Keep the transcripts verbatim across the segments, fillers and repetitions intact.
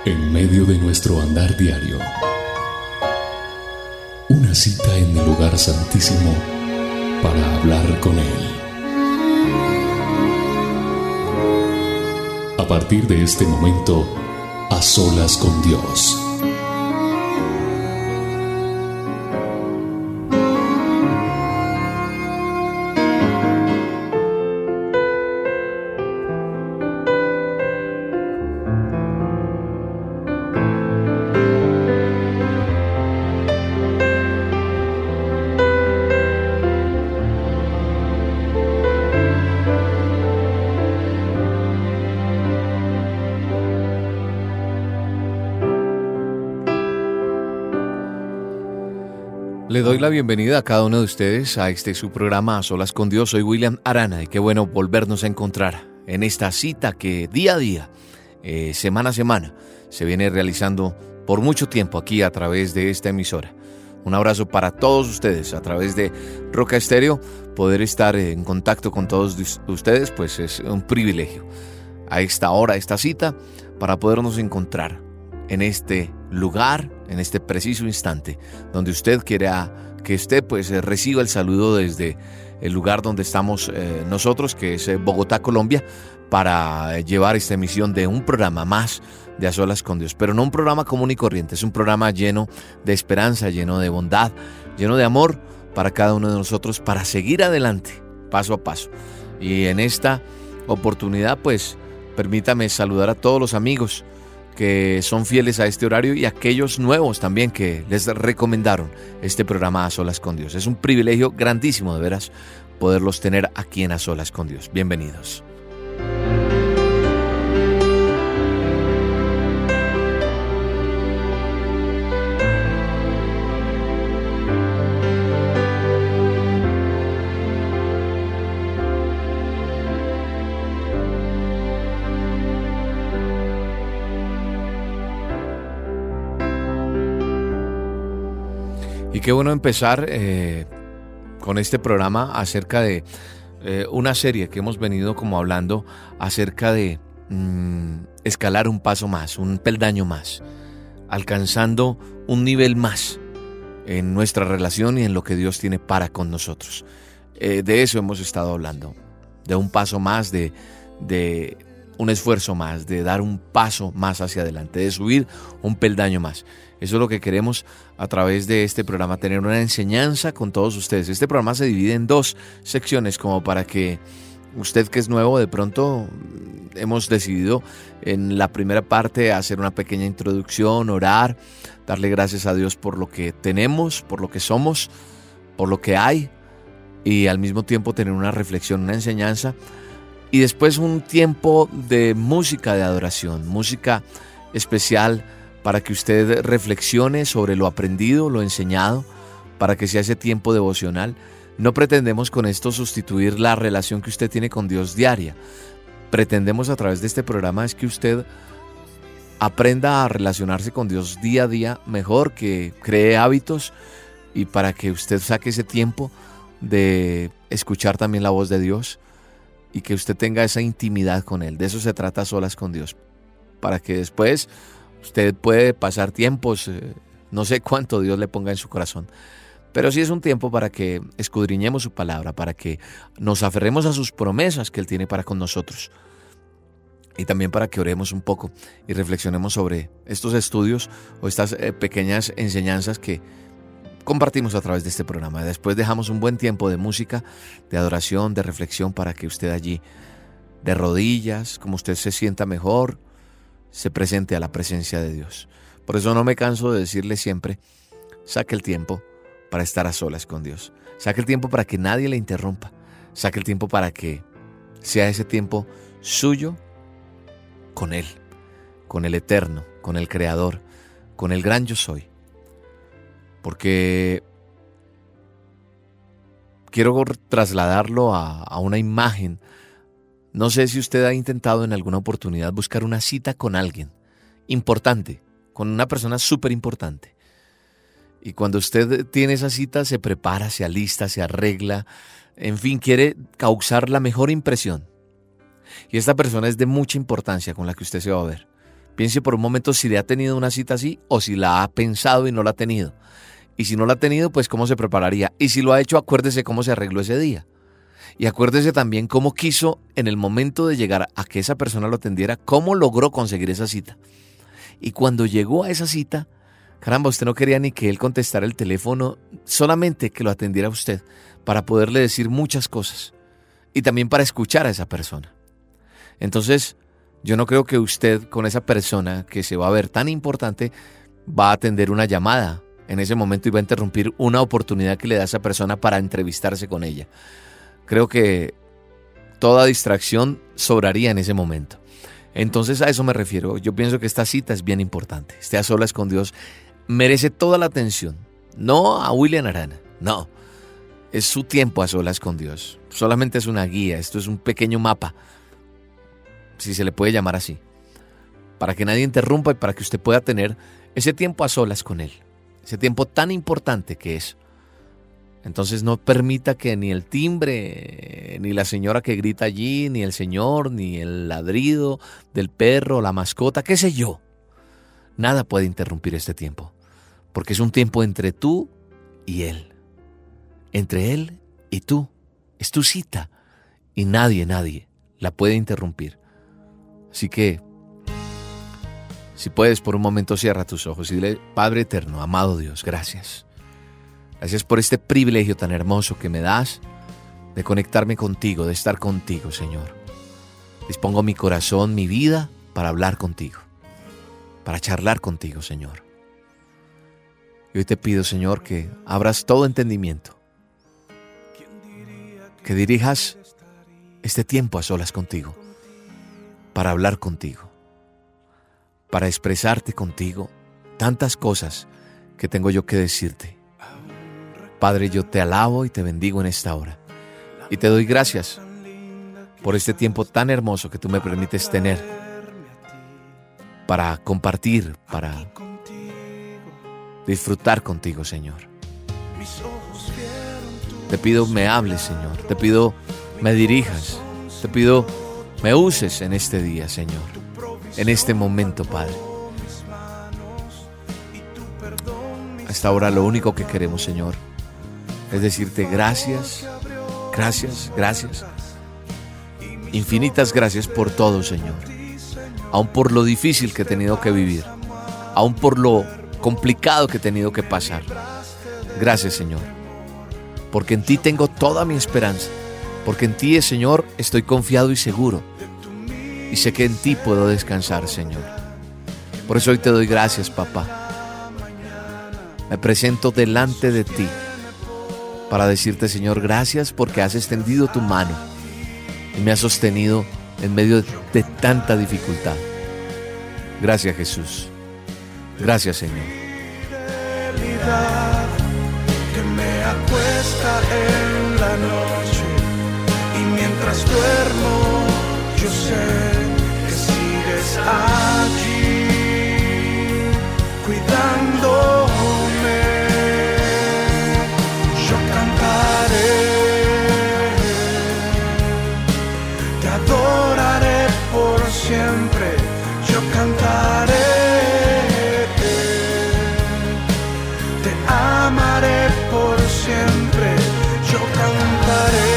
En medio de nuestro andar diario, una cita en el lugar santísimo para hablar con Él. A partir de este momento, a solas con Dios. Le doy la bienvenida a cada uno de ustedes a este su programa A Solas con Dios. Soy William Arana y qué bueno volvernos a encontrar en esta cita que día a día, eh, semana a semana, se viene realizando por mucho tiempo aquí a través de esta emisora. Un abrazo para todos ustedes a través de Roca Estéreo. Poder estar en contacto con todos ustedes pues es un privilegio. A esta hora, esta cita, para podernos encontrar en este lugar, en este preciso instante, donde usted quiera que usted pues reciba el saludo desde el lugar donde estamos eh, nosotros, que es Bogotá, Colombia, para llevar esta emisión de un programa más de A Solas con Dios. Pero no un programa común y corriente, es un programa lleno de esperanza, lleno de bondad, lleno de amor para cada uno de nosotros, para seguir adelante, paso a paso. Y en esta oportunidad, pues, permítame saludar a todos los amigos que son fieles a este horario y aquellos nuevos también que les recomendaron este programa A Solas con Dios. Es un privilegio grandísimo, de veras, poderlos tener aquí en A Solas con Dios. Bienvenidos. Y qué bueno empezar eh, con este programa acerca de eh, una serie que hemos venido como hablando acerca de mmm, escalar un paso más, un peldaño más, alcanzando un nivel más en nuestra relación y en lo que Dios tiene para con nosotros. Eh, de eso hemos estado hablando, de un paso más, de, de un esfuerzo más, de dar un paso más hacia adelante, de subir un peldaño más. Eso es lo que queremos a través de este programa, tener una enseñanza con todos ustedes. Este programa se divide en dos secciones, como para que usted que es nuevo, de pronto hemos decidido en la primera parte hacer una pequeña introducción, orar, darle gracias a Dios por lo que tenemos, por lo que somos, por lo que hay, y al mismo tiempo tener una reflexión, una enseñanza, y después un tiempo de música de adoración, música especial, para que usted reflexione sobre lo aprendido, lo enseñado, para que sea ese tiempo devocional. No pretendemos con esto sustituir la relación que usted tiene con Dios diaria. Pretendemos a través de este programa es que usted aprenda a relacionarse con Dios día a día mejor, que cree hábitos, y para que usted saque ese tiempo de escuchar también la voz de Dios y que usted tenga esa intimidad con Él. De eso se trata A Solas con Dios, para que después usted puede pasar tiempos, eh, no sé cuánto Dios le ponga en su corazón, pero sí es un tiempo para que escudriñemos su palabra, para que nos aferremos a sus promesas que Él tiene para con nosotros, y también para que oremos un poco y reflexionemos sobre estos estudios o estas eh, pequeñas enseñanzas que compartimos a través de este programa. Después dejamos un buen tiempo de música, de adoración, de reflexión, para que usted allí, de rodillas, como usted se sienta mejor, se presente a la presencia de Dios. Por eso no me canso de decirle siempre, saque el tiempo para estar a solas con Dios. Saque el tiempo para que nadie le interrumpa. Saque el tiempo para que sea ese tiempo suyo con Él, con el Eterno, con el Creador, con el gran Yo Soy. Porque quiero trasladarlo a, a una imagen. No sé si usted ha intentado en alguna oportunidad buscar una cita con alguien importante, con una persona súper importante. Y cuando usted tiene esa cita, se prepara, se alista, se arregla, en fin, quiere causar la mejor impresión. Y esta persona es de mucha importancia con la que usted se va a ver. Piense por un momento si le ha tenido una cita así o si la ha pensado y no la ha tenido. Y si no la ha tenido, pues cómo se prepararía. Y si lo ha hecho, acuérdese cómo se arregló ese día. Y acuérdese también cómo quiso en el momento de llegar a que esa persona lo atendiera, cómo logró conseguir esa cita. Y cuando llegó a esa cita, caramba, usted no quería ni que él contestara el teléfono, solamente que lo atendiera a usted para poderle decir muchas cosas y también para escuchar a esa persona. Entonces, yo no creo que usted con esa persona que se va a ver tan importante va a atender una llamada en ese momento y va a interrumpir una oportunidad que le da a esa persona para entrevistarse con ella. Creo que toda distracción sobraría en ese momento. Entonces a eso me refiero. Yo pienso que esta cita es bien importante. Esté a solas con Dios. Merece toda la atención. No a William Arana. No. Es su tiempo a solas con Dios. Solamente es una guía. Esto es un pequeño mapa, si se le puede llamar así, para que nadie interrumpa y para que usted pueda tener ese tiempo a solas con Él. Ese tiempo tan importante que es. Entonces no permita que ni el timbre, ni la señora que grita allí, ni el señor, ni el ladrido del perro, la mascota, qué sé yo. Nada puede interrumpir este tiempo, porque es un tiempo entre tú y Él. Entre Él y tú. Es tu cita y nadie, nadie la puede interrumpir. Así que, si puedes, por un momento cierra tus ojos y dile: Padre eterno, amado Dios, gracias. Gracias por este privilegio tan hermoso que me das de conectarme contigo, de estar contigo, Señor. Dispongo mi corazón, mi vida, para hablar contigo, para charlar contigo, Señor. Y hoy te pido, Señor, que abras todo entendimiento, que dirijas este tiempo a solas contigo, para hablar contigo, para expresarte contigo tantas cosas que tengo yo que decirte. Padre, yo te alabo y te bendigo en esta hora. Y te doy gracias por este tiempo tan hermoso que tú me permites tener para compartir, para disfrutar contigo, Señor. Te pido me hables, Señor. Te pido me dirijas. Te pido me uses en este día, Señor. En este momento, Padre. Hasta ahora lo único que queremos, Señor, es decirte gracias, gracias, gracias. Infinitas gracias por todo, Señor. Aún por lo difícil que he tenido que vivir. Aún por lo complicado que he tenido que pasar. Gracias, Señor. Porque en ti tengo toda mi esperanza. Porque en ti, Señor, estoy confiado y seguro. Y sé que en ti puedo descansar, Señor. Por eso hoy te doy gracias, papá. Me presento delante de ti para decirte, Señor, gracias porque has extendido tu mano y me has sostenido en medio de tanta dificultad. Gracias, Jesús. Gracias, Señor. Que me acuesta en la noche y mientras duermo yo sé que sigues allí cuidándome. Yo cantaré, te adoraré por siempre. Yo cantaré, te amaré por siempre. Yo cantaré,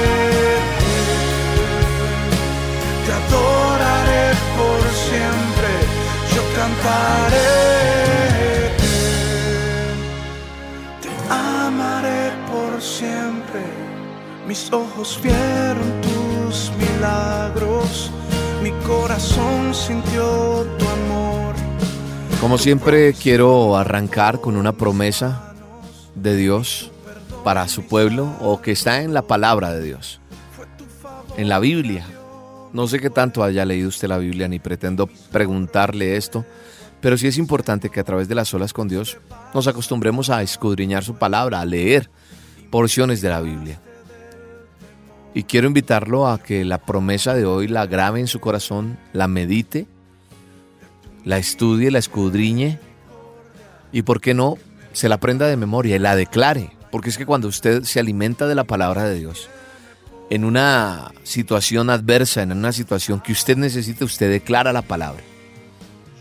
te adoraré por siempre. Yo cantaré, te amaré por siempre. Mis ojos vieron tus milagros, mi corazón sintió tu amor. Como siempre, quiero arrancar con una promesa de Dios para su pueblo, o que está en la palabra de Dios, en la Biblia. No sé qué tanto haya leído usted la Biblia, ni pretendo preguntarle esto, pero sí es importante que a través de las solas con Dios nos acostumbremos a escudriñar su palabra, a leer porciones de la Biblia. Y quiero invitarlo a que la promesa de hoy la grabe en su corazón, la medite, la estudie, la escudriñe y, ¿por qué no?, se la aprenda de memoria y la declare. Porque es que cuando usted se alimenta de la palabra de Dios, en una situación adversa, en una situación que usted necesita, usted declara la palabra.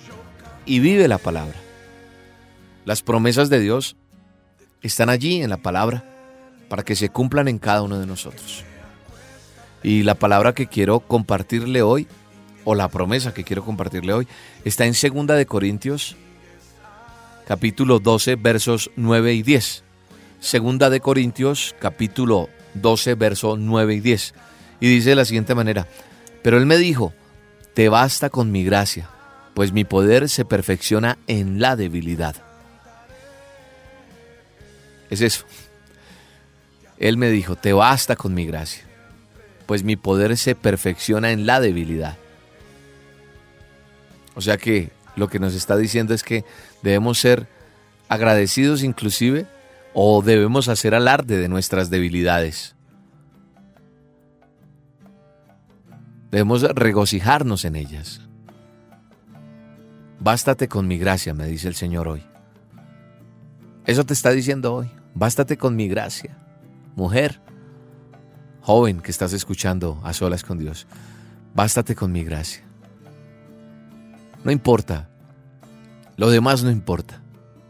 y vive la palabra. Las promesas de Dios están allí en la palabra para que se cumplan en cada uno de nosotros. Y la palabra que quiero compartirle hoy, o la promesa que quiero compartirle hoy, está en Segunda de Corintios, capítulo doce, versos nueve y diez. Segunda de Corintios, capítulo doce, versos nueve y diez. Y dice de la siguiente manera: pero Él me dijo, te basta con mi gracia, pues mi poder se perfecciona en la debilidad. Es eso. Él me dijo, te basta con mi gracia, pues mi poder se perfecciona en la debilidad. O sea que lo que nos está diciendo es que debemos ser agradecidos inclusive, o debemos hacer alarde de nuestras debilidades. Debemos regocijarnos en ellas. Bástate con mi gracia, me dice el Señor hoy. Eso te está diciendo hoy. Bástate con mi gracia. Mujer, joven que estás escuchando A Solas con Dios, bástate con mi gracia. No importa. Lo demás no importa.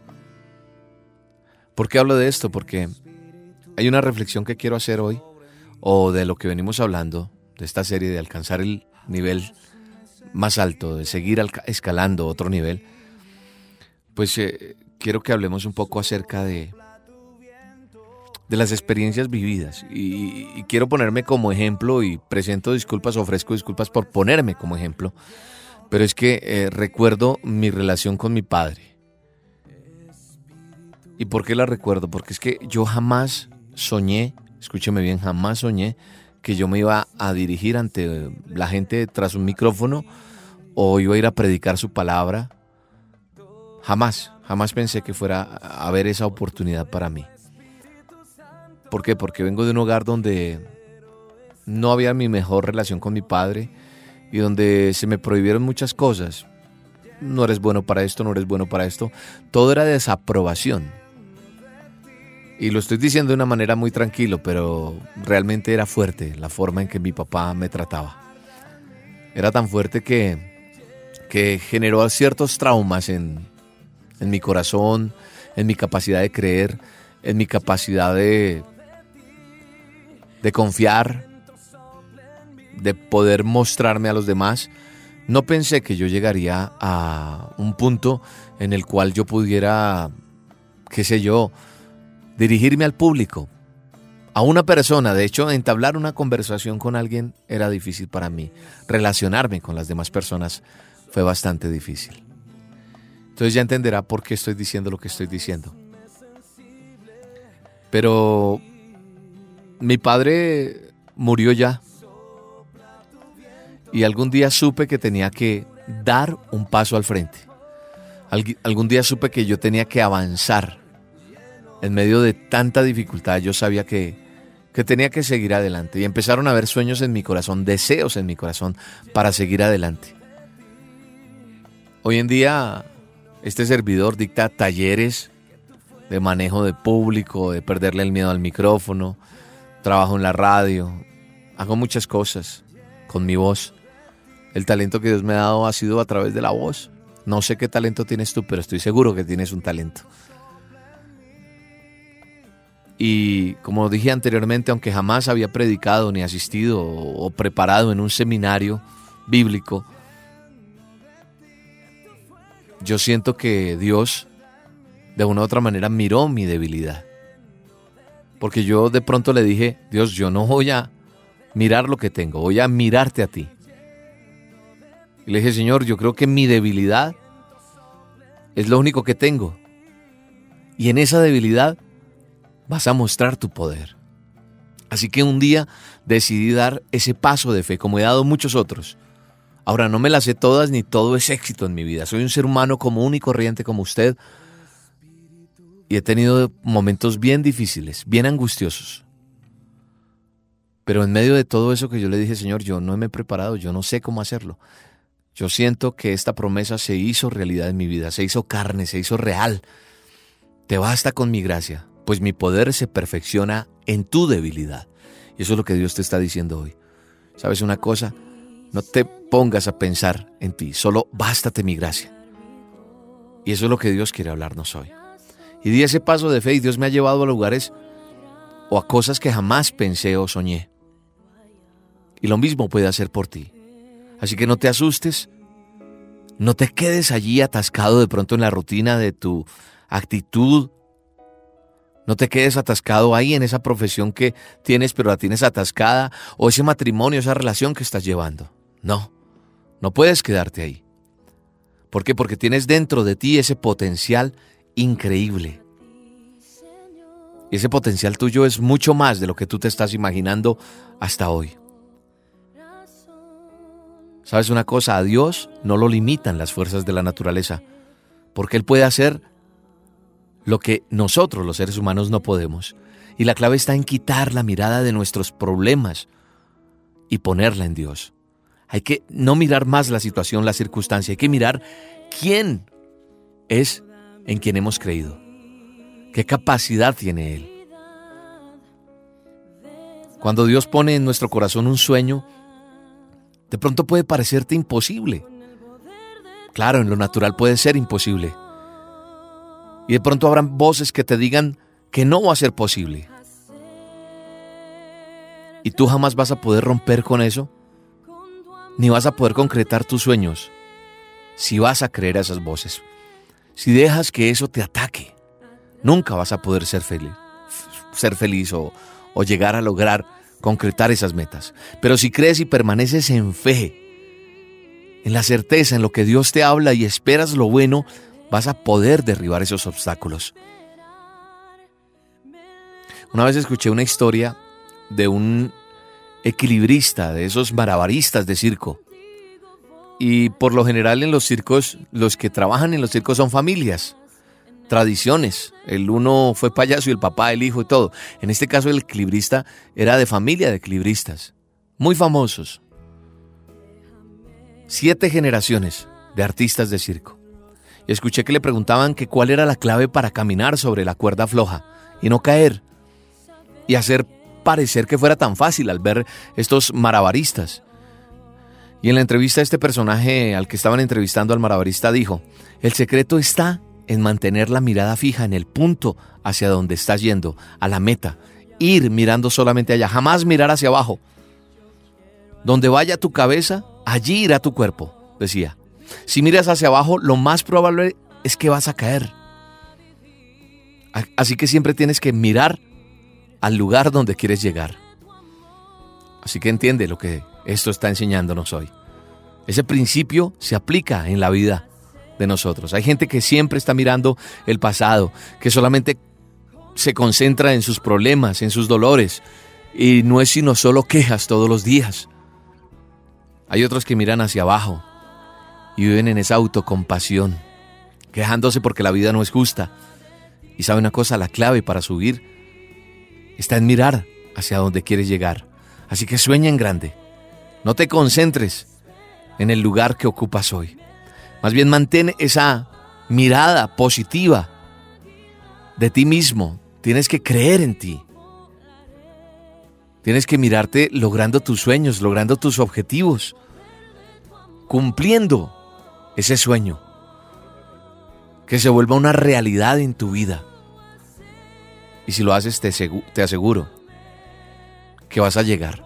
¿Por qué hablo de esto? Porque hay una reflexión que quiero hacer hoy, o de lo que venimos hablando, de esta serie de alcanzar el nivel más alto, de seguir escalando otro nivel. Pues eh, quiero que hablemos un poco acerca de, de las experiencias vividas. Y, y quiero ponerme como ejemplo, y presento disculpas, ofrezco disculpas por ponerme como ejemplo. Pero es que eh, recuerdo mi relación con mi padre. ¿Y por qué la recuerdo? Porque es que yo jamás soñé, escúcheme bien, jamás soñé que yo me iba a dirigir ante la gente tras un micrófono o iba a ir a predicar su palabra. Jamás, jamás pensé que fuera a haber esa oportunidad para mí. ¿Por qué? Porque vengo de un hogar donde no había mi mejor relación con mi padre y donde se me prohibieron muchas cosas. No eres bueno para esto, no eres bueno para esto. Todo era desaprobación. Y lo estoy diciendo de una manera muy tranquilo, pero realmente era fuerte la forma en que mi papá me trataba. Era tan fuerte que, que generó ciertos traumas en, en mi corazón, en mi capacidad de creer, en mi capacidad de, de confiar, de poder mostrarme a los demás. No pensé que yo llegaría a un punto en el cual yo pudiera, qué sé yo, dirigirme al público, a una persona. De hecho, entablar una conversación con alguien era difícil para mí. Relacionarme con las demás personas fue bastante difícil. Entonces ya entenderá por qué estoy diciendo lo que estoy diciendo. Pero mi padre murió ya. Y algún día supe que tenía que dar un paso al frente. Algún día supe que yo tenía que avanzar. En medio de tanta dificultad yo sabía que, que tenía que seguir adelante. Y empezaron a haber sueños en mi corazón, deseos en mi corazón para seguir adelante. Hoy en día este servidor dicta talleres de manejo de público, de perderle el miedo al micrófono. Trabajo en la radio, hago muchas cosas con mi voz. El talento que Dios me ha dado ha sido a través de la voz. No sé qué talento tienes tú, pero estoy seguro que tienes un talento. Y como dije anteriormente, aunque jamás había predicado ni asistido o preparado en un seminario bíblico, yo siento que Dios de una u otra manera miró mi debilidad. Porque yo de pronto le dije, Dios, yo no voy a mirar lo que tengo, voy a mirarte a ti. Y le dije, Señor, yo creo que mi debilidad es lo único que tengo. Y en esa debilidad vas a mostrar tu poder. Así que un día decidí dar ese paso de fe, como he dado muchos otros. Ahora, no me las sé todas ni todo es éxito en mi vida. Soy un ser humano común y corriente como usted. Y he tenido momentos bien difíciles, bien angustiosos. Pero en medio de todo eso que yo le dije, Señor, yo no me he preparado, yo no sé cómo hacerlo. Yo siento que esta promesa se hizo realidad en mi vida, se hizo carne, se hizo real. Te basta con mi gracia, pues mi poder se perfecciona en tu debilidad. Y eso es lo que Dios te está diciendo hoy. ¿Sabes una cosa? No te pongas a pensar en ti, solo bástate mi gracia. Y eso es lo que Dios quiere hablarnos hoy. Y di ese paso de fe y Dios me ha llevado a lugares o a cosas que jamás pensé o soñé. Y lo mismo puede hacer por ti. Así que no te asustes, no te quedes allí atascado de pronto en la rutina de tu actitud. No te quedes atascado ahí en esa profesión que tienes, pero la tienes atascada, o ese matrimonio, esa relación que estás llevando. No, no puedes quedarte ahí. ¿Por qué? Porque tienes dentro de ti ese potencial increíble. Y ese potencial tuyo es mucho más de lo que tú te estás imaginando hasta hoy. ¿Sabes una cosa? A Dios no lo limitan las fuerzas de la naturaleza, porque Él puede hacer lo que nosotros los seres humanos no podemos. Y la clave está en quitar la mirada de nuestros problemas y ponerla en Dios. Hay que no mirar más la situación, la circunstancia, hay que mirar quién es en quien hemos creído. ¿Qué capacidad tiene Él? Cuando Dios pone en nuestro corazón un sueño, de pronto puede parecerte imposible. Claro, en lo natural puede ser imposible. Y de pronto habrán voces que te digan que no va a ser posible. Y tú jamás vas a poder romper con eso, ni vas a poder concretar tus sueños si vas a creer a esas voces. Si dejas que eso te ataque, nunca vas a poder ser feliz, ser feliz o, o llegar a lograr concretar esas metas. Pero si crees y permaneces en fe, en la certeza, en lo que Dios te habla y esperas lo bueno, vas a poder derribar esos obstáculos. Una vez escuché una historia de un equilibrista, de esos malabaristas de circo. Y por lo general en los circos, los que trabajan en los circos son familias, tradiciones. El uno fue payaso y el papá, el hijo y todo. En este caso el equilibrista era de familia de equilibristas, muy famosos. Siete generaciones de artistas de circo. Y escuché que le preguntaban que cuál era la clave para caminar sobre la cuerda floja y no caer. Y hacer parecer que fuera tan fácil al ver estos malabaristas. Y en la entrevista este personaje al que estaban entrevistando al malabarista dijo: el secreto está en mantener la mirada fija en el punto hacia donde estás yendo, a la meta. Ir mirando solamente allá, jamás mirar hacia abajo. Donde vaya tu cabeza, allí irá tu cuerpo, decía. Si miras hacia abajo, lo más probable es que vas a caer. Así que siempre tienes que mirar al lugar donde quieres llegar. Así que entiende lo que esto está enseñándonos hoy. Ese principio se aplica en la vida de nosotros. Hay gente que siempre está mirando el pasado, que solamente se concentra en sus problemas, en sus dolores, y no es sino solo quejas todos los días. Hay otros que miran hacia abajo y viven en esa autocompasión, quejándose porque la vida no es justa. Y sabe una cosa, la clave para subir está en mirar hacia donde quieres llegar. Así que sueña en grande. No te concentres en el lugar que ocupas hoy. Más bien mantén esa mirada positiva de ti mismo. Tienes que creer en ti. Tienes que mirarte logrando tus sueños, logrando tus objetivos, cumpliendo ese sueño. Que se vuelva una realidad en tu vida. Y si lo haces, te, segu- te aseguro que vas a llegar.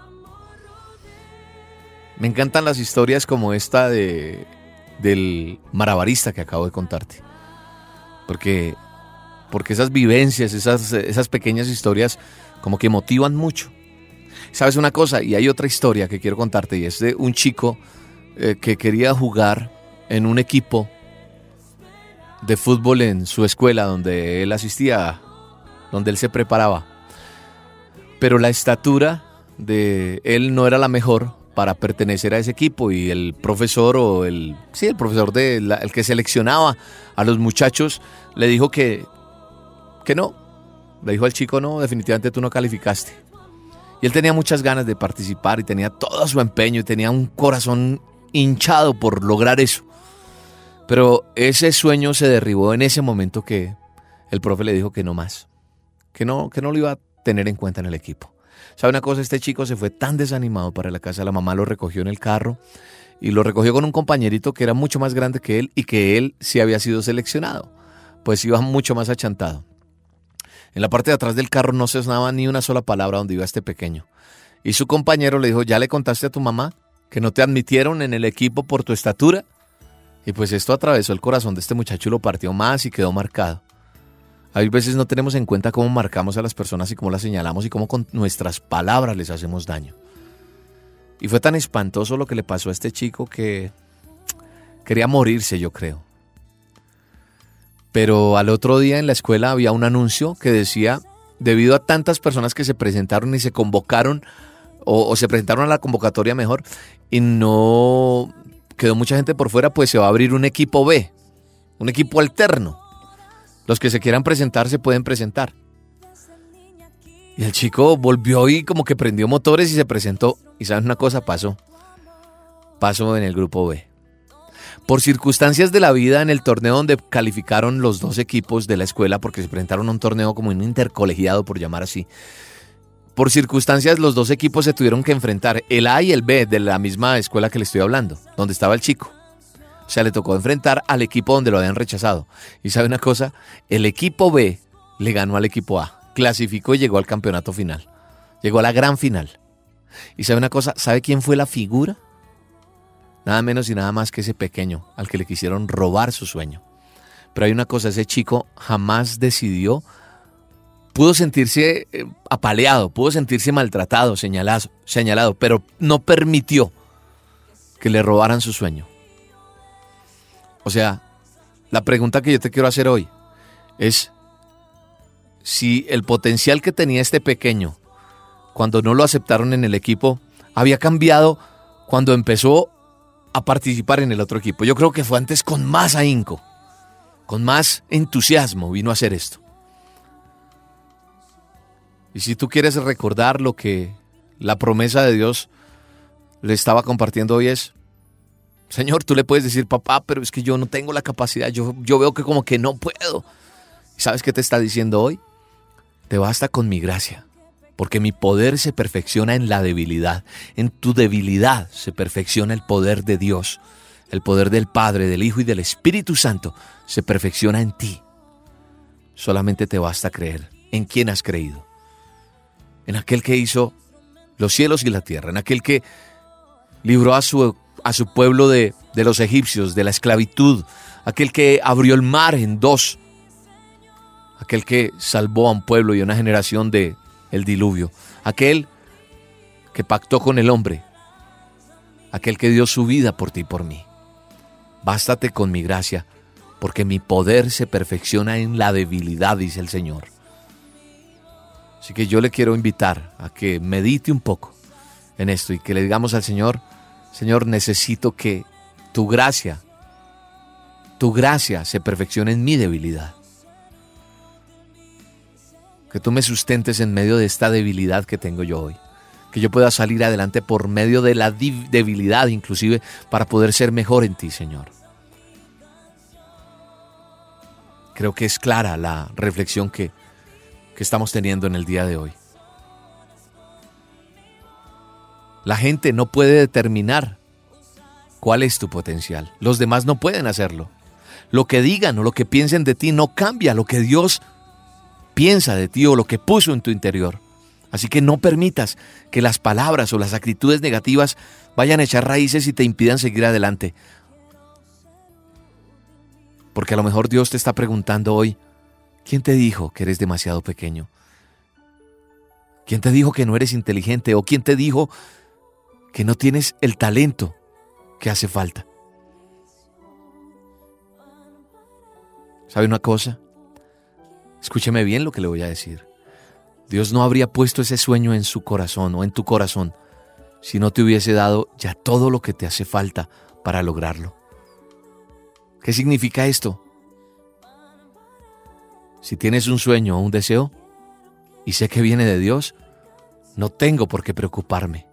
Me encantan las historias como esta de, del malabarista que acabo de contarte. Porque, porque esas vivencias, esas, esas pequeñas historias como que motivan mucho. ¿Sabes una cosa? Y hay otra historia que quiero contarte, y es de un chico eh, que quería jugar en un equipo de fútbol en su escuela donde él asistía, donde él se preparaba. Pero la estatura de él no era la mejor para pertenecer a ese equipo, y el profesor o el sí el profesor de la, el que seleccionaba a los muchachos le dijo que que no, le dijo al chico: no, definitivamente tú no calificaste. Y él tenía muchas ganas de participar y tenía todo su empeño y tenía un corazón hinchado por lograr eso. Pero ese sueño se derribó en ese momento que el profe le dijo que no más, que no, que no lo iba a tener en cuenta en el equipo. ¿Sabe una cosa? Este chico se fue tan desanimado para la casa, la mamá lo recogió en el carro y lo recogió con un compañerito que era mucho más grande que él y que él sí había sido seleccionado. Pues iba mucho más achantado. En la parte de atrás del carro no se sonaba ni una sola palabra donde iba este pequeño. Y su compañero le dijo, ¿ya le contaste a tu mamá que no te admitieron en el equipo por tu estatura? Y pues esto atravesó el corazón de este muchacho y lo partió más y quedó marcado. A veces no tenemos en cuenta cómo marcamos a las personas y cómo las señalamos y cómo con nuestras palabras les hacemos daño. Y fue tan espantoso lo que le pasó a este chico que quería morirse, yo creo. Pero al otro día en la escuela había un anuncio que decía, debido a tantas personas que se presentaron y se convocaron, o, o se presentaron a la convocatoria mejor, y no quedó mucha gente por fuera, pues se va a abrir un equipo B, un equipo alterno. Los que se quieran presentar se pueden presentar. Y el chico volvió y como que prendió motores y se presentó. Y ¿saben una cosa? Pasó. Pasó en el grupo B. Por circunstancias de la vida, en el torneo donde calificaron los dos equipos de la escuela, porque se presentaron a un torneo como un intercolegiado, por llamar así. Por circunstancias, los dos equipos se tuvieron que enfrentar, el A y el B, de la misma escuela que le estoy hablando, donde estaba el chico. O sea, le tocó enfrentar al equipo donde lo habían rechazado. Y ¿sabe una cosa? El equipo B le ganó al equipo A. Clasificó y llegó al campeonato final. Llegó a la gran final. Y ¿sabe una cosa? ¿Sabe quién fue la figura? Nada menos y nada más que ese pequeño al que le quisieron robar su sueño. Pero hay una cosa, ese chico jamás decidió, pudo sentirse eh, apaleado, pudo sentirse maltratado, señalado, señalado, pero no permitió que le robaran su sueño. O sea, la pregunta que yo te quiero hacer hoy es si el potencial que tenía este pequeño cuando no lo aceptaron en el equipo había cambiado cuando empezó a participar en el otro equipo. Yo creo que fue antes con más ahínco, con más entusiasmo vino a hacer esto. Y si tú quieres recordar lo que la promesa de Dios le estaba compartiendo hoy es, Señor, tú le puedes decir, papá, pero es que yo no tengo la capacidad, yo, yo veo que como que no puedo. ¿Sabes qué te está diciendo hoy? Te basta con mi gracia, porque mi poder se perfecciona en la debilidad. En tu debilidad se perfecciona el poder de Dios. El poder del Padre, del Hijo y del Espíritu Santo se perfecciona en ti. Solamente te basta creer. ¿En quién has creído? En aquel que hizo los cielos y la tierra, en aquel que libró a su, a su pueblo de, de los egipcios, de la esclavitud, aquel que abrió el mar en dos, aquel que salvó a un pueblo y a una generación de el diluvio, aquel que pactó con el hombre, aquel que dio su vida por ti y por mí. Bástate con mi gracia, porque mi poder se perfecciona en la debilidad, dice el Señor. Así que yo le quiero invitar a que medite un poco en esto y que le digamos al Señor, Señor, necesito que tu gracia, tu gracia se perfeccione en mi debilidad. Que tú me sustentes en medio de esta debilidad que tengo yo hoy. Que yo pueda salir adelante por medio de la debilidad, inclusive para poder ser mejor en ti, Señor. Creo que es clara la reflexión que, que estamos teniendo en el día de hoy. La gente no puede determinar cuál es tu potencial. Los demás no pueden hacerlo. Lo que digan o lo que piensen de ti no cambia lo que Dios piensa de ti o lo que puso en tu interior. Así que no permitas que las palabras o las actitudes negativas vayan a echar raíces y te impidan seguir adelante. Porque a lo mejor Dios te está preguntando hoy, ¿quién te dijo que eres demasiado pequeño? ¿Quién te dijo que no eres inteligente? ¿O quién te dijo que no tienes el talento que hace falta? ¿Sabe una cosa? Escúcheme bien lo que le voy a decir. Dios no habría puesto ese sueño en su corazón o en tu corazón si no te hubiese dado ya todo lo que te hace falta para lograrlo. ¿Qué significa esto? Si tienes un sueño o un deseo y sé que viene de Dios, no tengo por qué preocuparme.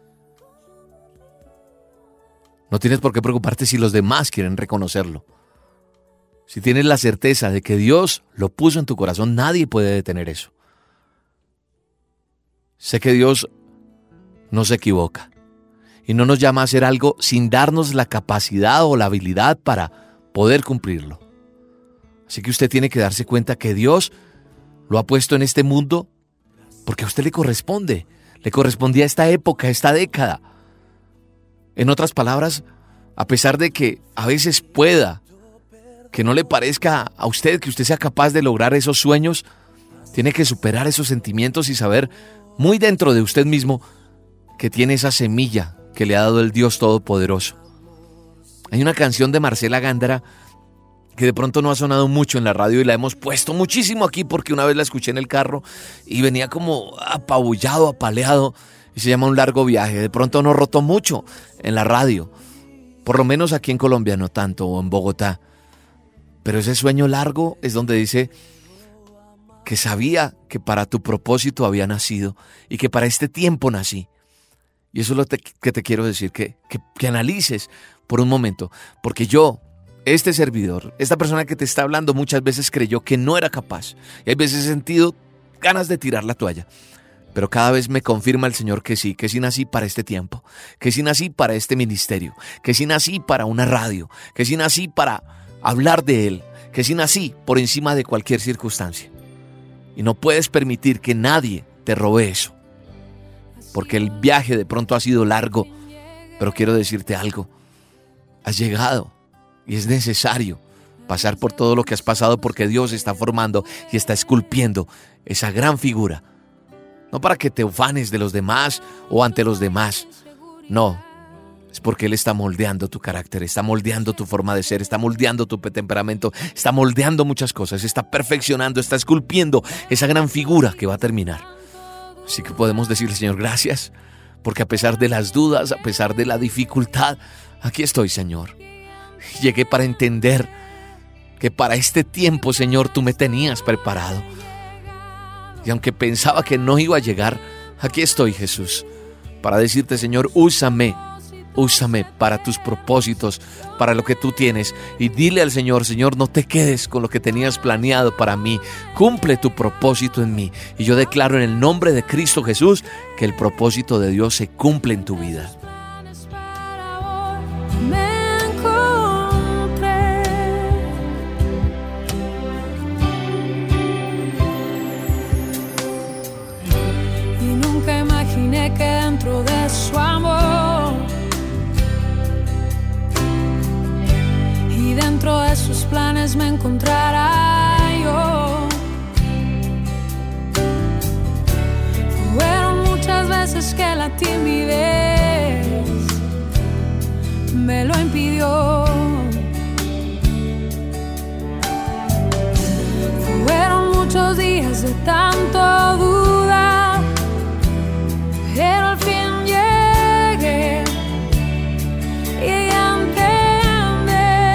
No tienes por qué preocuparte si los demás quieren reconocerlo. Si tienes la certeza de que Dios lo puso en tu corazón, nadie puede detener eso. Sé que Dios no se equivoca y no nos llama a hacer algo sin darnos la capacidad o la habilidad para poder cumplirlo. Así que usted tiene que darse cuenta que Dios lo ha puesto en este mundo porque a usted le corresponde, le correspondía a esta época, a esta década. En otras palabras, a pesar de que a veces pueda que no le parezca a usted que usted sea capaz de lograr esos sueños, tiene que superar esos sentimientos y saber muy dentro de usted mismo que tiene esa semilla que le ha dado el Dios Todopoderoso. Hay una canción de Marcela Gándara que de pronto no ha sonado mucho en la radio y la hemos puesto muchísimo aquí porque una vez la escuché en el carro y venía como apabullado, apaleado, y se llama Un largo viaje. De pronto no rotó mucho en la radio, por lo menos aquí en Colombia no tanto, o en Bogotá. Pero ese sueño largo es donde dice que sabía que para tu propósito había nacido y que para este tiempo nací. Y eso es lo te, que te quiero decir, que, que, que analices por un momento, porque yo, este servidor, esta persona que te está hablando muchas veces creyó que no era capaz. Y hay veces he sentido ganas de tirar la toalla. Pero cada vez me confirma el Señor que sí, que sí nací para este tiempo, que sí nací para este ministerio, que sí nací para una radio, que sí nací para hablar de Él, que sí nací por encima de cualquier circunstancia. Y no puedes permitir que nadie te robe eso, porque el viaje de pronto ha sido largo, pero quiero decirte algo, has llegado y es necesario pasar por todo lo que has pasado porque Dios está formando y está esculpiendo esa gran figura. No para que te ufanes de los demás o ante los demás. No, es porque Él está moldeando tu carácter, está moldeando tu forma de ser, está moldeando tu temperamento, está moldeando muchas cosas, está perfeccionando, está esculpiendo esa gran figura que va a terminar. Así que podemos decirle, Señor, gracias, porque a pesar de las dudas, a pesar de la dificultad, aquí estoy, Señor. Llegué para entender que para este tiempo, Señor, tú me tenías preparado. Y aunque pensaba que no iba a llegar, aquí estoy, Jesús, para decirte, Señor, úsame, úsame para tus propósitos, para lo que tú tienes. Y dile al Señor, Señor, no te quedes con lo que tenías planeado para mí. Cumple tu propósito en mí. Y yo declaro en el nombre de Cristo Jesús que el propósito de Dios se cumple en tu vida. Que dentro de su amor y dentro de sus planes me encontrará yo. Fueron muchas veces que la timidez me lo impidió. Fueron muchos días de tanto duda, pero al fin llegué y entendí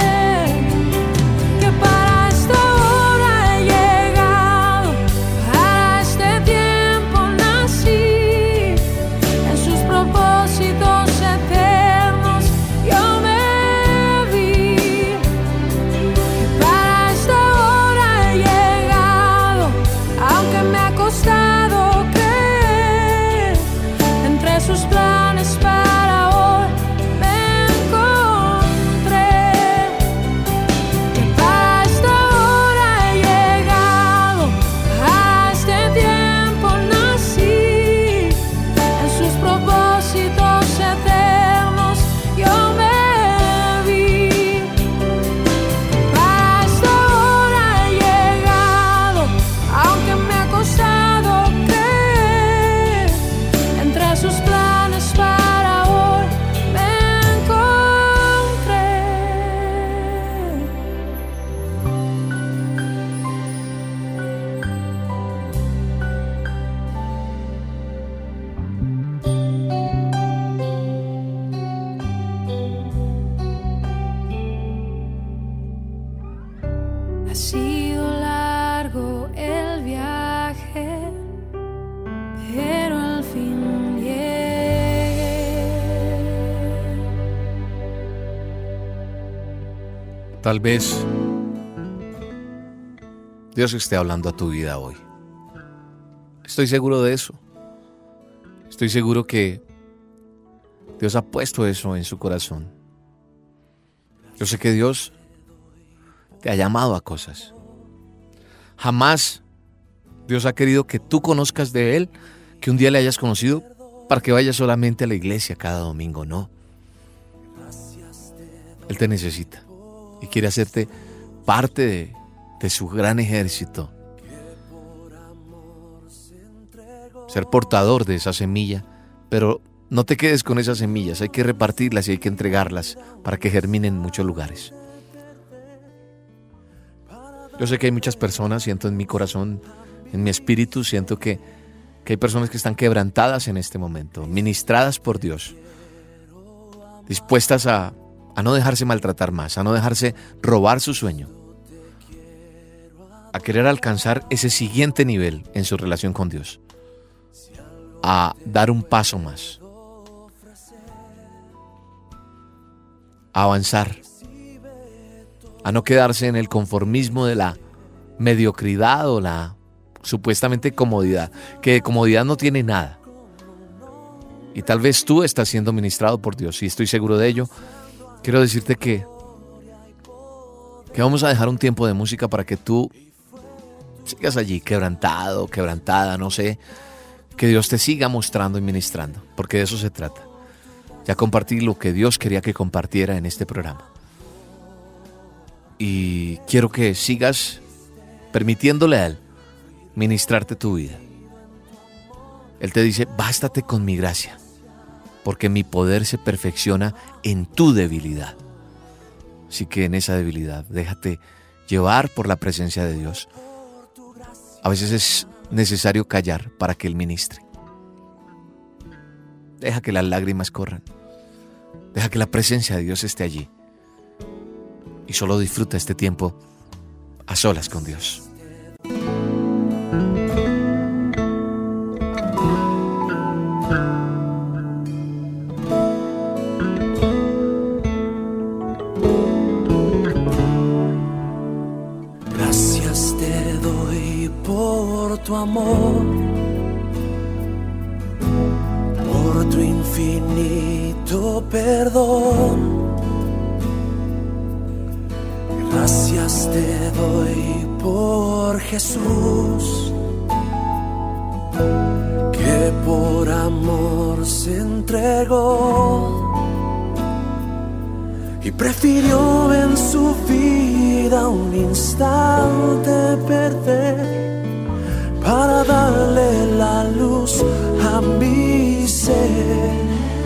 que para esta hora he llegado, para este tiempo nací, en sus propósitos eternos yo me vi. Que para esta hora he llegado, aunque me ha costado creer. Entre sus planes para hoy me encontré. Que para esta hora he llegado, a este tiempo nací, en sus propósitos eternos yo me vi. Que para esta hora he llegado, aunque me ha costado creer. Entre sus planes para hoy me encontré. Ha sido largo el viaje, pero al fin llegué. Tal vez Dios esté hablando a tu vida hoy. Estoy seguro de eso. Estoy seguro que Dios ha puesto eso en su corazón. Yo sé que Dios te ha llamado a cosas. Jamás Dios ha querido que tú conozcas de Él, que un día le hayas conocido para que vayas solamente a la iglesia cada domingo. No. Él te necesita y quiere hacerte parte de, de su gran ejército. Ser portador de esa semilla, pero no te quedes con esas semillas, hay que repartirlas y hay que entregarlas para que germinen en muchos lugares. Yo sé que hay muchas personas, siento en mi corazón, en mi espíritu, siento que, que hay personas que están quebrantadas en este momento, ministradas por Dios, dispuestas a, a no dejarse maltratar más, a no dejarse robar su sueño, a querer alcanzar ese siguiente nivel en su relación con Dios, a dar un paso más, a avanzar, a no quedarse en el conformismo de la mediocridad o la supuestamente comodidad, que de comodidad no tiene nada. Y tal vez tú estás siendo ministrado por Dios, y estoy seguro de ello. Quiero decirte que, que vamos a dejar un tiempo de música para que tú sigas allí quebrantado, quebrantada, no sé, que Dios te siga mostrando y ministrando, porque de eso se trata. Ya compartí lo que Dios quería que compartiera en este programa. Y quiero que sigas permitiéndole a Él ministrarte tu vida. Él te dice, bástate con mi gracia, porque mi poder se perfecciona en tu debilidad. Así que en esa debilidad, déjate llevar por la presencia de Dios. A veces es necesario callar para que Él ministre. Deja que las lágrimas corran. Deja que la presencia de Dios esté allí. Y solo disfruta este tiempo a solas con Dios. Gracias te doy por tu amor, por tu infinito perdón. Gracias te doy por Jesús, que por amor se entregó y prefirió en su vida un instante perder para darle la luz a mi ser.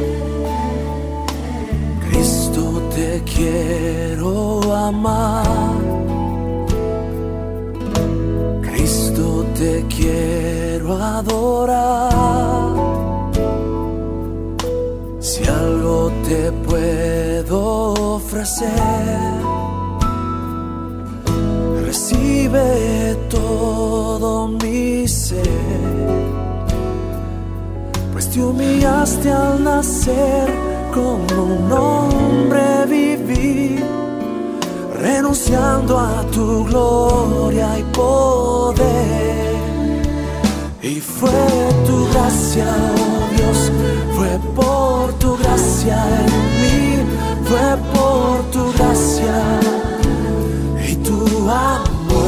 Cristo, te quiero amar. Cristo, te quiero adorar. Si algo te puedo ofrecer, recibe todo mi ser, pues te humillaste al nacer, como un hombre vivir, renunciando a tu gloria y poder. Y fue tu gracia, oh Dios, fue por tu gracia en mí, fue por tu gracia y tu amor,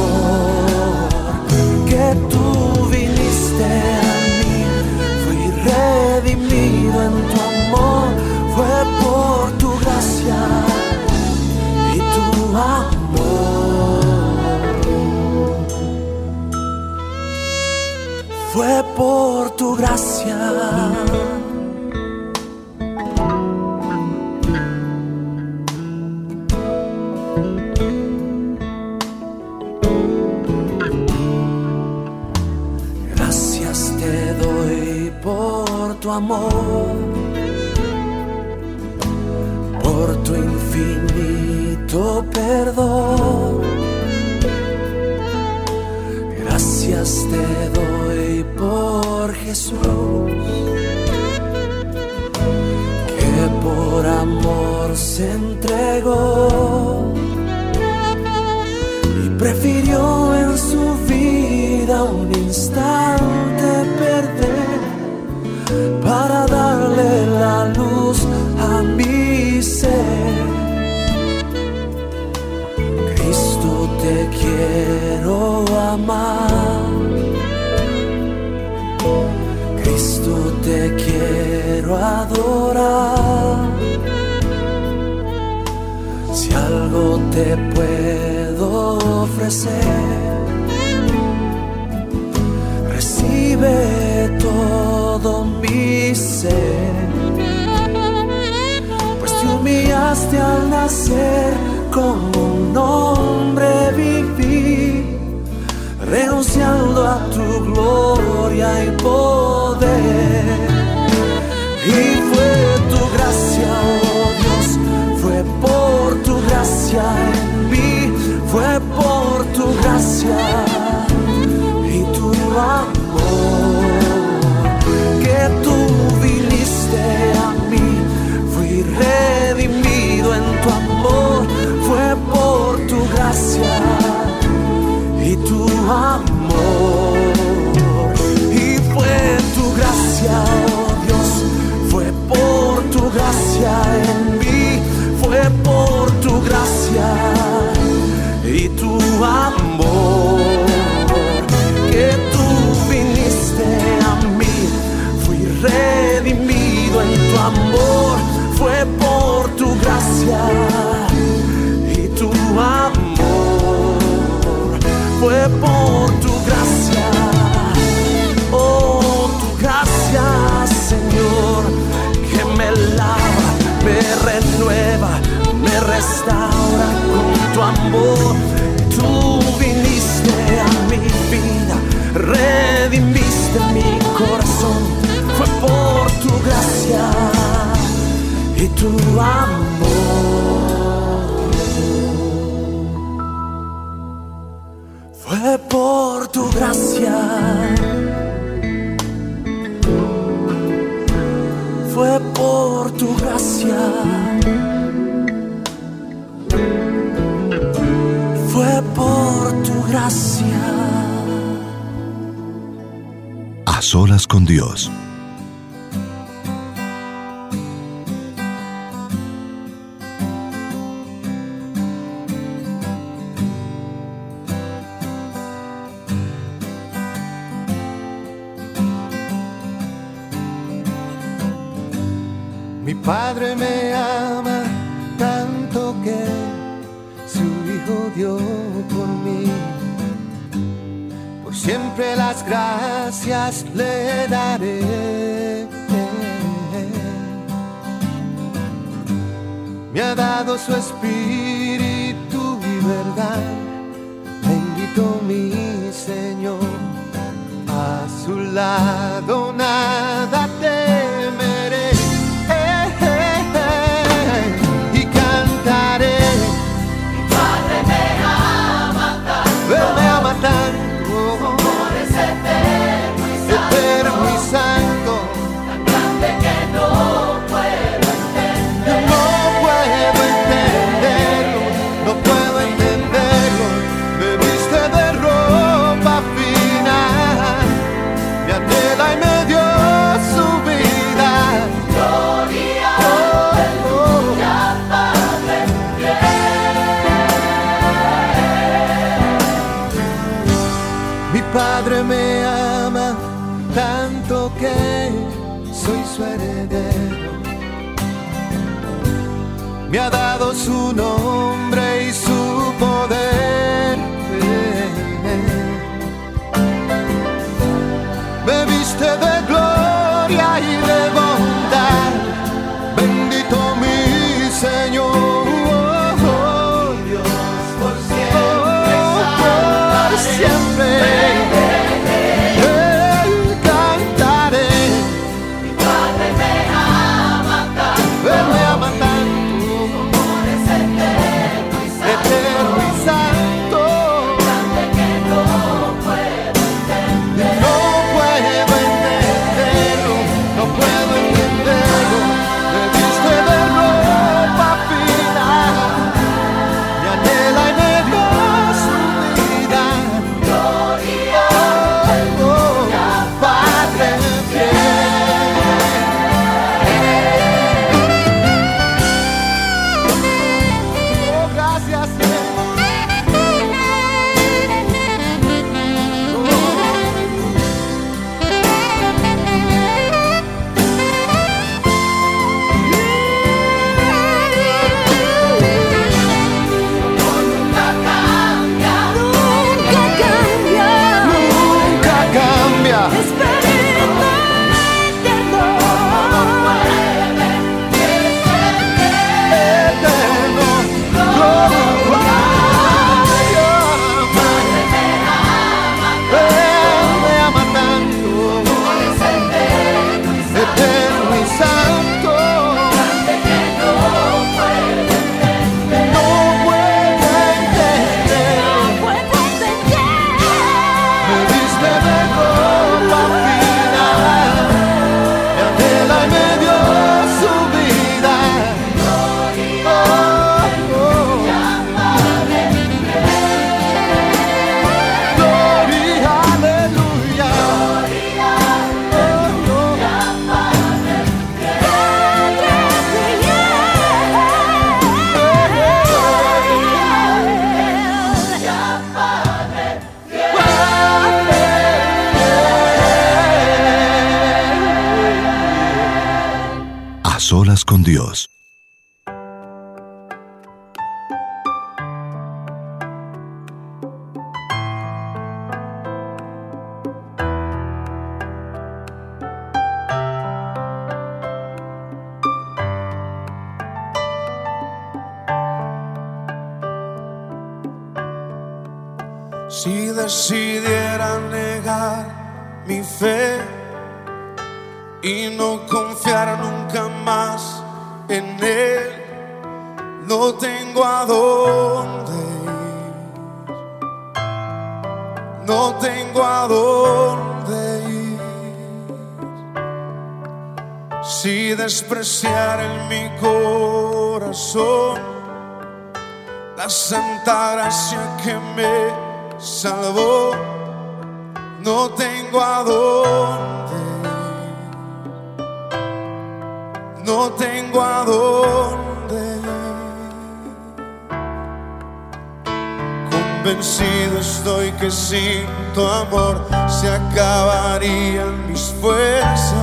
que tú viniste a mí. Fui redimido en tu amor, fue por tu gracia y tu amor. Fue por tu gracia. Gracias te doy por tu amor, por tu infinito perdón. Gracias te doy por Jesús, que por amor se entregó y prefirió en su vida un instante perder para darle la luz amar. Cristo, te quiero adorar. Si algo te puedo ofrecer, recibe todo mi ser, pues te humillaste al nacer, como un hombre viví, renunciando a tu gloria y poder. Y fue tu gracia, oh Dios, fue por tu gracia en mí, fue por tu gracia y tu amor, que tú viniste a mí, fui redimido en tu amor, fue por tu gracia y tu amor. Y fue tu gracia, oh Dios, fue por tu gracia en mí, fue por tu gracia y tu amor, que tú viniste a mí, fui redimido en tu amor, fue por tu gracia y tu amor, fue por tu gracia, oh tu gracia, Señor, que me lava, me renueva, me restaura con tu amor. Tú viniste a mi vida, redimiste mi corazón, fue por tu gracia y tu amor, fue por tu gracia, fue por tu gracia, fue por tu gracia. A solas con Dios. Mi Padre me ama tanto que su Hijo dio por mí. Por siempre las gracias le daré. Me ha dado su espíritu y verdad. Bendito mi Señor. A su lado nada temeré. Él me ama tanto, su amor es eterno y santo, eterno y santo, tan grande que no puedo entender. No puedo entenderlo, no puedo entenderlo. Me viste de ropa fina, me anhela y me dio su vida. Gloria, aleluya, Padre fiel. Mi Padre me ama tanto que soy su heredero. Me ha dado su nombre y su poder. Me viste de gloria y de bondad. Bendito mi Señor. Siempre Él cantaré. Mi Padre me ama tanto, Él me ama tanto, su amor es eterno solas con Dios. Si decidiera negar mi fe y no confiar nunca más en Él, no tengo a dónde ir, no tengo a dónde ir. Si despreciar en mi corazón la santa gracia que me salvó, no tengo a dónde ir, no tengo a dónde ir. Convencido estoy que sin tu amor se acabarían mis fuerzas,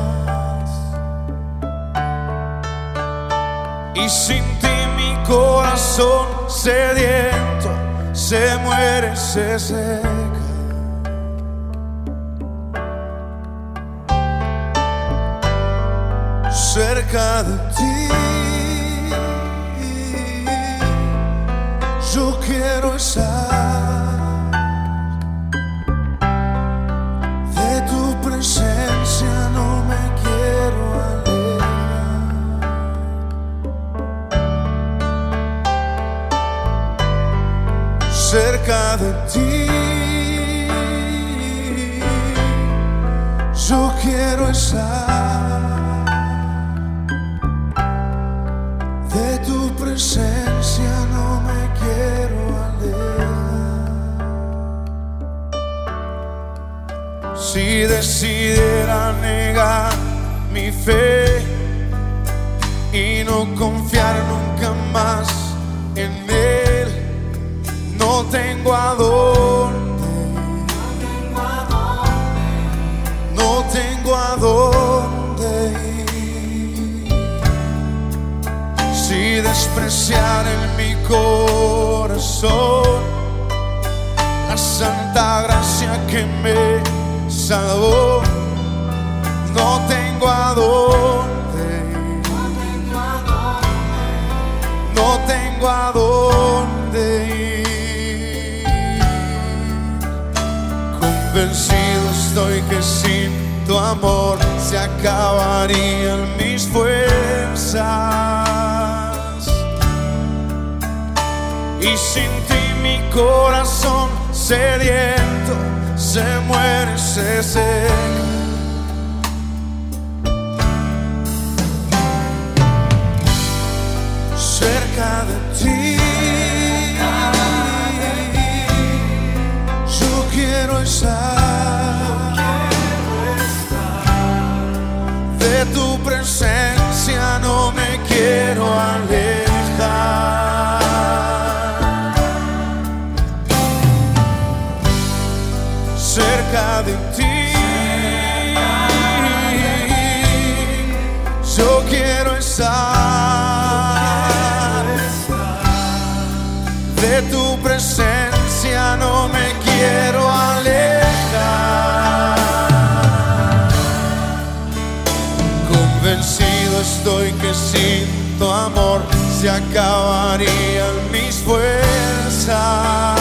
y sin ti mi corazón sediento se muere, se seca. Cerca de ti yo quiero estar, de tu presencia no me quiero alejar. Cerca de ti yo quiero estar, de tu presencia no me quiero alejar. Si decidiera negar mi fe y no confiar nunca más en Él, no tengo a dónde ir, no tengo a dónde ir. Si despreciar en mi corazón la santa gracia que me salvó, no tengo a dónde ir, no tengo a dónde ir. Convencido estoy que sin tu amor se acabarían mis fuerzas, y sin ti mi corazón sediento se muere, se seca. Cerca de ti yo quiero estar, de tu presencia no me quiero alejar. Cerca de ti yo quiero estar, de tu presencia no me quiero alejar. Convencido estoy que sin tu amor se acabarían mis fuerzas,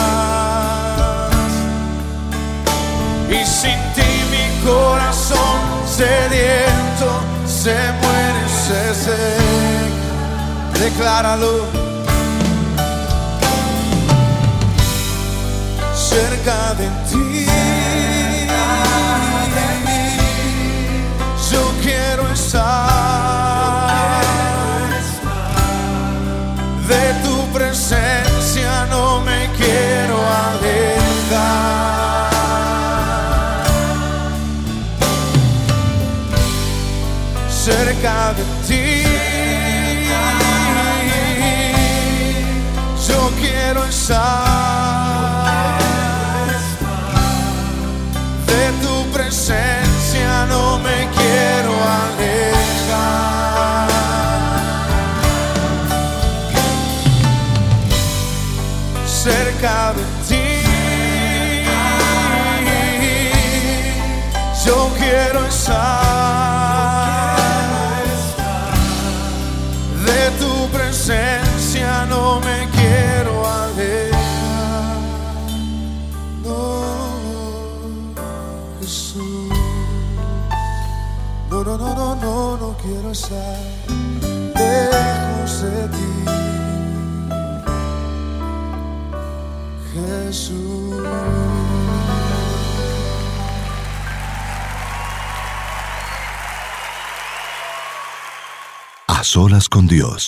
y sin ti mi corazón sediento se muere, se seca. Decláralo. Cerca de ti yo quiero estar, de tu presencia no me quiero alejar. Cerca de ti yo quiero estar, de tu presencia no me quiero alejar. cerca de ti. Yo quiero estar de tu presencia, no me quiero alejar. No, Jesús. No, no, no, no, no, no quiero estar lejos de ti, Jesús. A solas con Dios.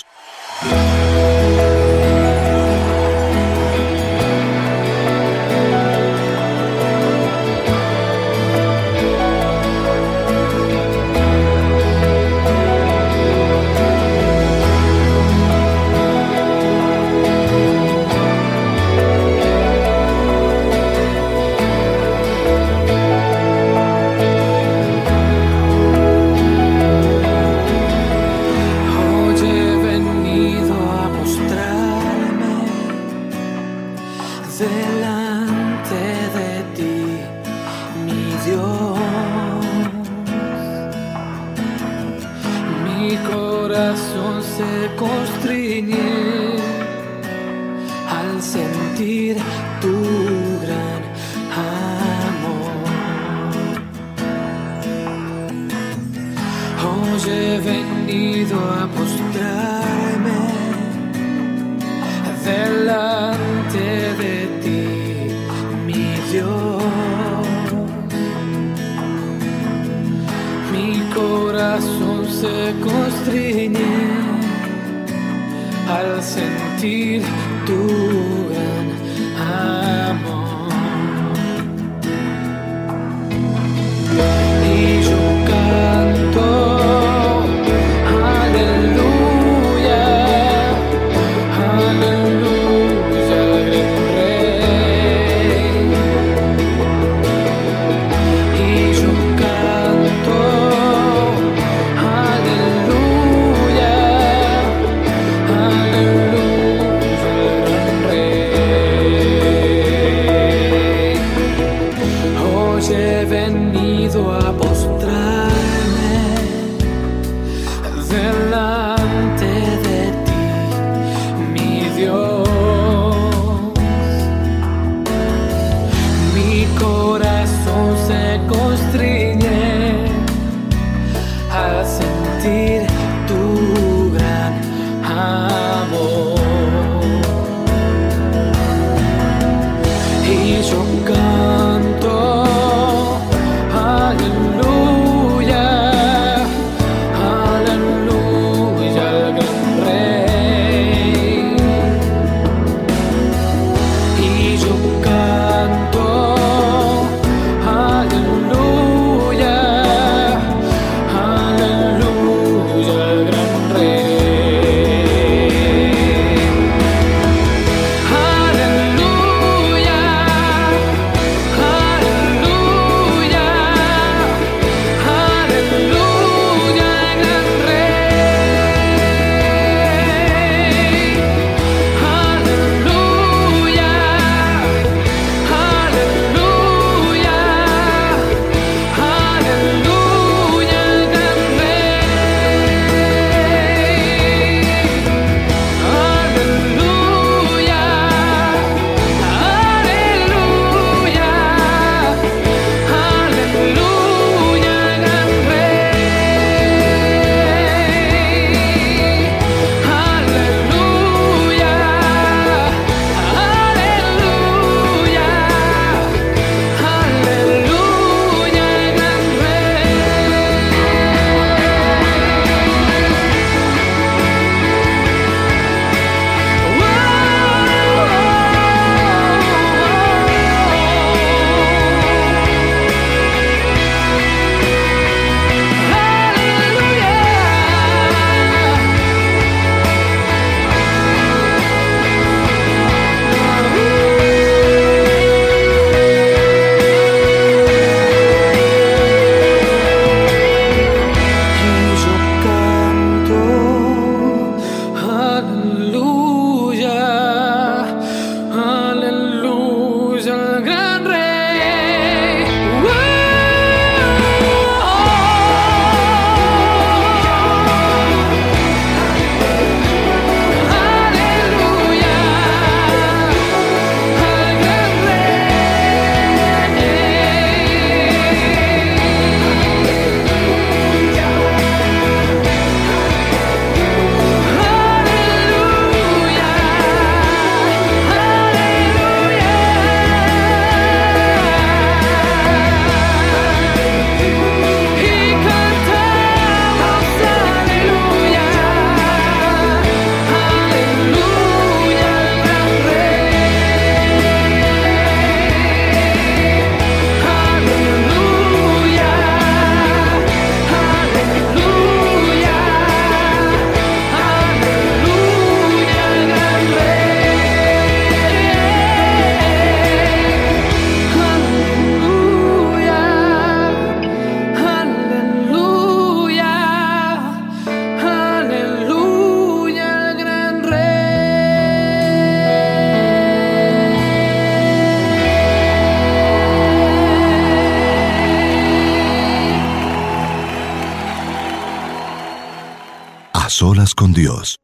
solas con Dios.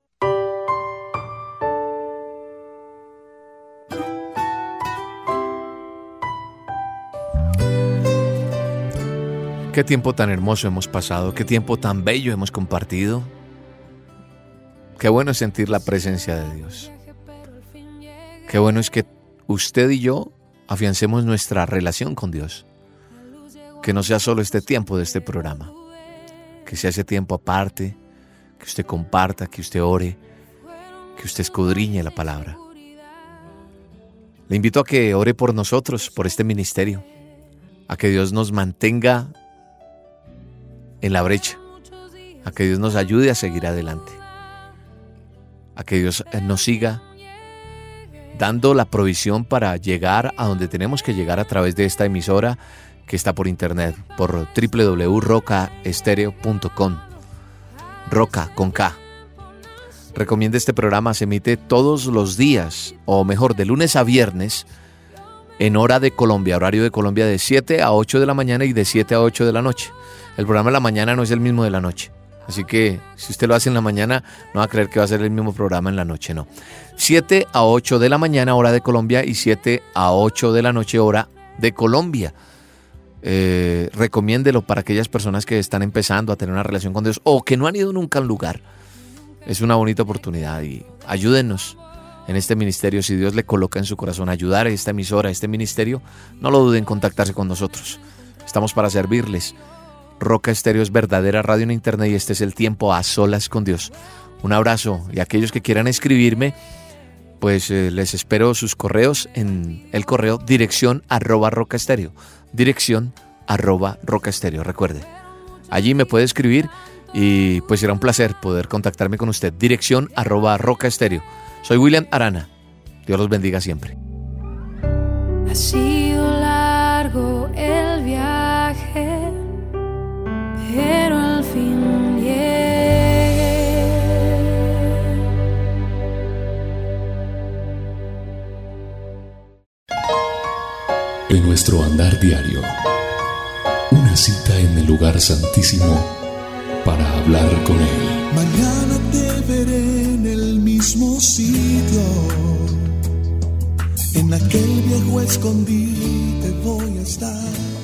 Qué tiempo tan hermoso hemos pasado, qué tiempo tan bello hemos compartido. Qué bueno es sentir la presencia de Dios. Qué bueno es que usted y yo afiancemos nuestra relación con Dios. Que no sea solo este tiempo de este programa, que sea ese tiempo aparte, que usted comparta, que usted ore, que usted escudriñe la palabra. Le invito a que ore por nosotros, por este ministerio, a que Dios nos mantenga en la brecha, a que Dios nos ayude a seguir adelante, a que Dios nos siga dando la provisión para llegar a donde tenemos que llegar a través de esta emisora que está por internet, por doble u doble u doble u punto roca estéreo punto com. Roca con K. Recomienda este programa, se emite todos los días, o mejor, de lunes a viernes, en hora de Colombia, horario de Colombia, de siete a ocho de la mañana y de siete a ocho de la noche. El programa de la mañana no es el mismo de la noche. Así que si usted lo hace en la mañana, no va a creer que va a ser el mismo programa en la noche, no. siete a ocho de la mañana, hora de Colombia, y siete a ocho de la noche, hora de Colombia. Eh, recomiéndelo para aquellas personas que están empezando a tener una relación con Dios o que no han ido nunca a un lugar. Es una bonita oportunidad y ayúdenos en este ministerio. Si Dios le coloca en su corazón ayudar a esta emisora, a este ministerio, no lo duden en contactarse con nosotros. Estamos para servirles. Roca Estéreo es verdadera radio en internet y este es el tiempo a solas con Dios. Un abrazo, y aquellos que quieran escribirme, pues eh, les espero sus correos en el correo dirección arroba roca estéreo. Dirección arroba roca estéreo, recuerde. Allí me puede escribir y pues será un placer poder contactarme con usted. Dirección arroba roca estéreo. Soy William Arana. Dios los bendiga siempre. Ha sido largo el viaje, pero al fin llegué. En nuestro andar diario, una cita en el lugar santísimo para hablar con Él. Mañana te veré en el mismo sitio, en aquel viejo escondite voy a estar.